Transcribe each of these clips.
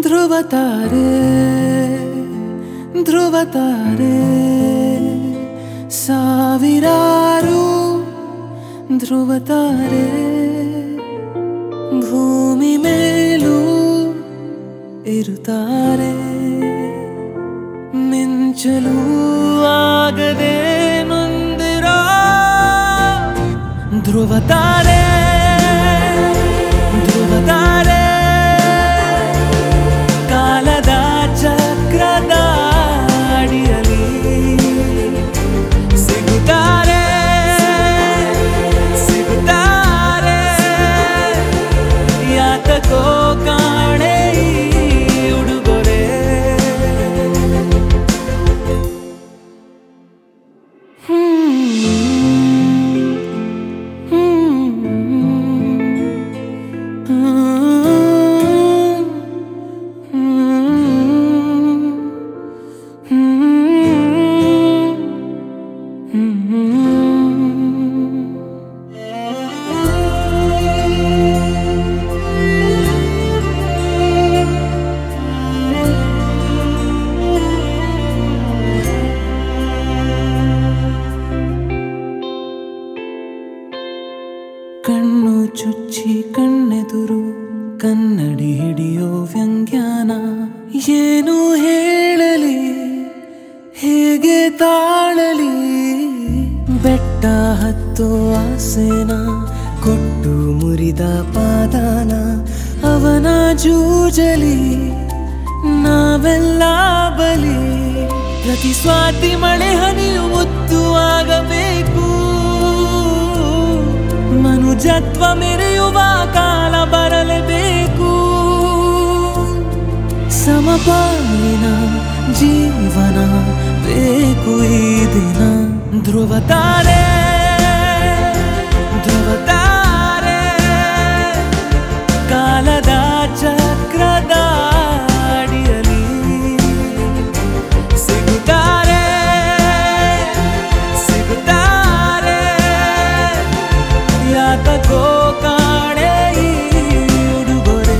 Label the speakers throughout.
Speaker 1: ಧ್ರುವತಾರೆ ಧ್ರುವತಾರೆ ಸಾವಿರಾರು ಧ್ರುವತಾರೆ ಭೂಮಿ ಮೇಲೂ ಇರುತ್ತಾರೆ ಮಿಂಚಲು ಆಗದೆ ನೊಂದಿರೋ ಧ್ರುವತಾರೆ ಧ್ರುವತಾರೆ ಕಾಲದ ಚಕ್ರದ ಅಡಿಯಲ್ಲಿ ಸಿಗುತ್ತಾರೆ ಸಿಗುತ್ತಾರೆ ಯಾತಕೋ ಕಾಣೆ ಈ ಉಡುಗೊರೆ ಕಣ್ಣು ಚುಚ್ಚಿ ಕಣ್ಣೆದುರು ಕನ್ನಡಿ ಹಿಡಿಯೋ ವ್ಯಂಗ್ಯಾನ ಏನು ಹೇಳಲಿ ಹೇಗೆ ತಾಳಲಿ ಬೆಟ್ಟ ಹತ್ತೋ ಆಸೆನ ಕೊಟ್ಟು ಮುರಿದ ಪಾದಾನ ಅವನ ಜೂಜಲಿ ನಾವೆಲ್ಲ ಬಲಿ ಪ್ರತಿ ಸ್ವಾತಿ ಮಳೆ ಹನಿಯು ಮುತ್ತು ಆಗಬೇಕು ಮನುಜತ್ವ ಮೆರೆಯುವ ಕಾಲ ಬರಲೇಬೇಕು ಸಮಪಾಲಿನ ಜೀವನ ಬೇಕು ಈ ದಿನ ಧ್ರುವತಾರೆ ಧ್ರುವತಾರೆ ಕಾಲದ ಚಕ್ರದ ಅಡಿಯಲ್ಲಿ ಸಿಗುತ್ತಾರೆ ಸಿಗುತ್ತಾರೆ ಯಾತಕೋ ಕಾಣೆ ಈ ಉಡುಗೊರೆ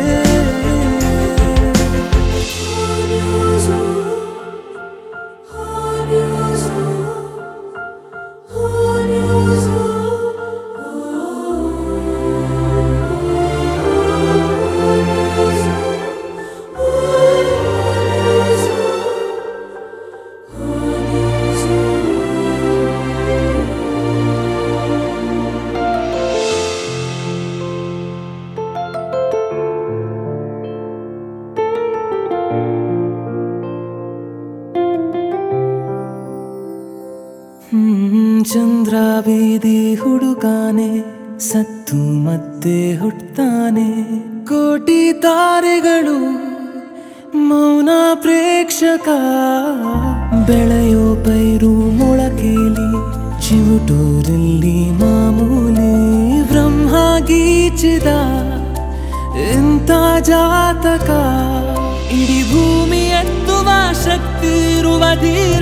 Speaker 1: ಚಂದ್ರ ಬೀದಿ ಹುಡುಕಾನೆ ಸತ್ತು ಮತ್ತೆ ಹುಟ್ತಾನೆ ಕೋಟಿ ತಾರೆಗಳು ಮೌನ ಪ್ರೇಕ್ಷಕ ಬೆಳೆಯೋ ಪೈರು ಮೊಳಕೇಲಿ ಚಿವುಟೂರಲ್ಲಿ ಮಾಮೂಲಿ ಬ್ರಹ್ಮ ಗೀಚಿದ ಎಂತ ಜಾತಕ ಇಡೀ ಭೂಮಿ ಎತ್ತುವ ಶಕ್ತಿ ಇರುವ ಧೀರ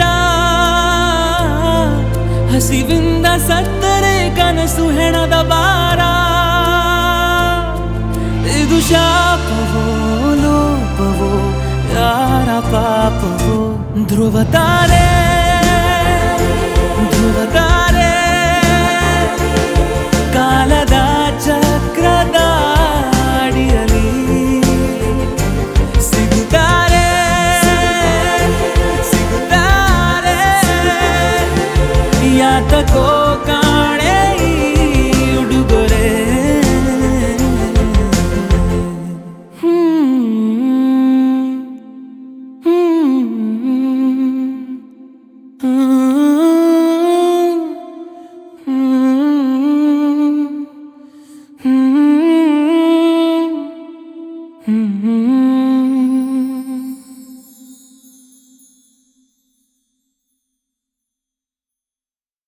Speaker 1: ಹಸಿವಿಂದ ಸತ್ತರೆ ಕನಸು ಹೆಣದ ಬಾರ ಇದು ಶಾಪವೋ ಲೋಪವೋ ಯಾರ ಪಾಪವೋ ಧ್ರುವತಾರೆ ಧ್ರುವತಾರೆ ಕಾಲದ ಚಕ್ರದ ಅಡಿಯಲ್ಲಿ ಸಿಗುತ್ತಾರೆ ಸಿಗುತ್ತಾರೆ ಯಾತಕೋ